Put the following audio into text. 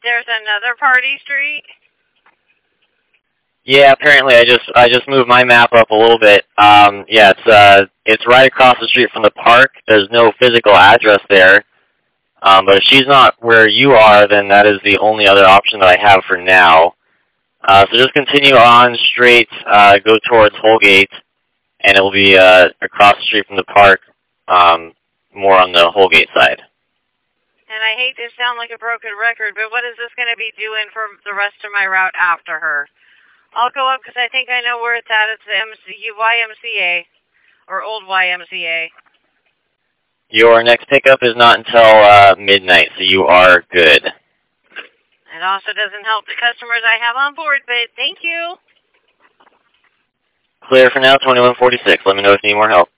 there's another party street? Yeah, apparently I just moved my map up a little bit. Yeah, it's right across the street from the park. There's no physical address there. But if she's not where you are, then that is the only other option that I have for now. So just continue on straight, go towards Holgate, and it will be across the street from the park, more on the Holgate side. And I hate to sound like a broken record, but what is this going to be doing for the rest of my route after her? I'll go up because I think I know where it's at. It's the YMCA, or old YMCA. Your next pickup is not until midnight, so you are good. It also doesn't help the customers I have on board, but thank you. Clear for now, 2146. Let me know if you need more help.